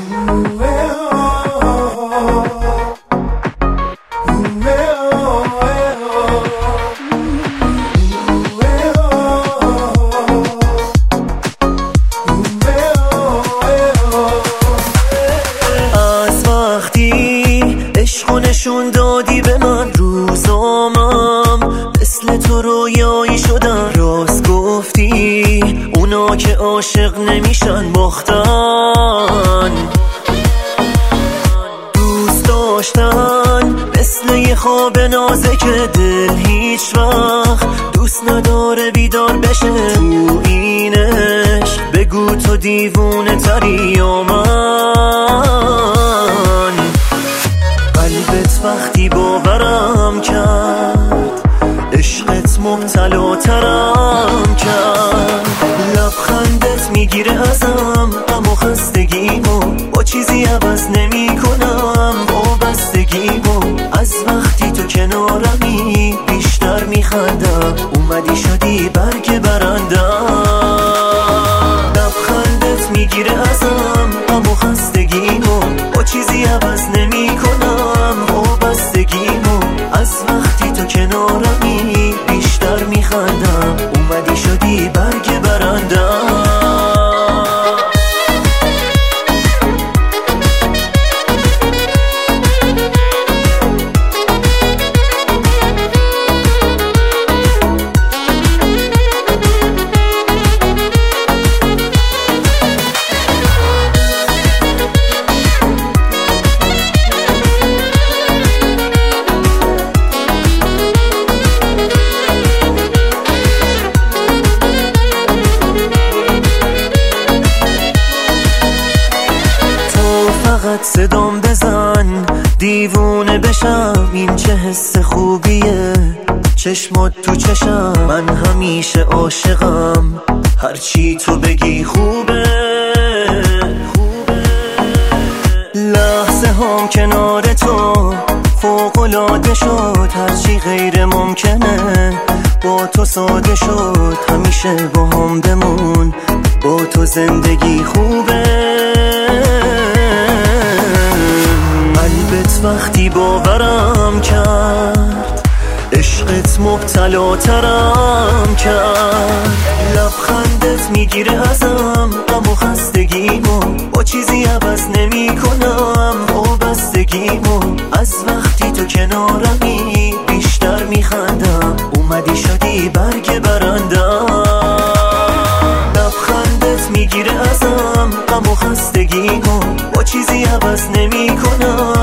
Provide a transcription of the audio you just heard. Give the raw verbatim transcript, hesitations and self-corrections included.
نشون دادی به من روزامم مثل تو رویایی شدن، راست گفتی اونا که عاشق نمیشن باختن، دوست داشتن مثل یه خواب نازک دل هیچ وقت دوست نداره بیدار بشه تو اینش، بگو تو دیوونه تری یا من. قلبت وقتی باورم کرد عشقت مبتلا ترم کرد، لبخندت میگیره ازم اما خستگیمو با چیزی عوض نمی کنم، وابستگیمو از وقتی تو کنارمی بیشتر میخندم، اومدی شدی برگ برندم، لبخندت میگیره ازم اما خستگیمو با چیزی عوض نمی کنم، وابستگیمو از وقتی تو کنارمی بیشتر میخندم، اومدی شدی برگ برندم. فقط صدام بزن دیوونه بشم، این چه حس خوبیه چشمات تو چشم، من همیشه عاشقم هرچی تو بگی خوبه، لحظه هم کنار تو فوق‌العاده شد، هرچی غیر ممکنه با تو ساده شد، همیشه با هم بمون با تو زندگی خوبه. قلبت وقتی باورم کرد عشقت مبتلا ترم کرد، لبخندت میگیره ازم اما خستگیمو با چیزی عوض نمی کنم، وابستگیمو از وقتی تو کنارمی بیشتر میخندم، اومدی شدی برگ برندم، لبخندت میگیره ازم اما خستگیمو با چیزی عوض نمی کنم،